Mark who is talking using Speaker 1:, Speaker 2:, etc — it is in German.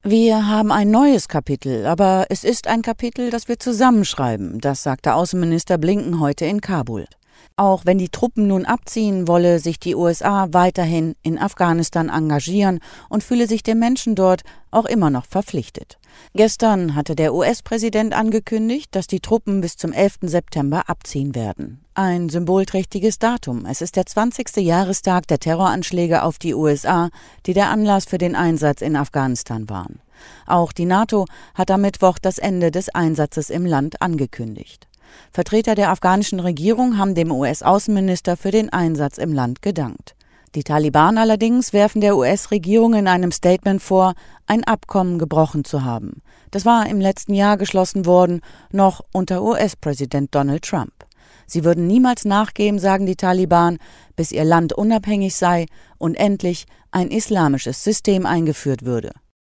Speaker 1: Wir haben ein neues Kapitel, aber es ist ein Kapitel, das wir zusammenschreiben, das sagte Außenminister Blinken heute in Kabul. Auch wenn die Truppen nun abziehen, wolle sich die USA weiterhin in Afghanistan engagieren und fühle sich den Menschen dort auch immer noch verpflichtet. Gestern hatte der US-Präsident angekündigt, dass die Truppen bis zum 11. September abziehen werden. Ein symbolträchtiges Datum. Es ist der 20. Jahrestag der Terroranschläge auf die USA, die der Anlass für den Einsatz in Afghanistan waren. Auch die NATO hat am Mittwoch das Ende des Einsatzes im Land angekündigt. Vertreter der afghanischen Regierung haben dem US-Außenminister für den Einsatz im Land gedankt. Die Taliban allerdings werfen der US-Regierung in einem Statement vor, ein Abkommen gebrochen zu haben. Das war im letzten Jahr geschlossen worden, noch unter US-Präsident Donald Trump. Sie würden niemals nachgeben, sagen die Taliban, bis ihr Land unabhängig sei und endlich ein islamisches System eingeführt würde.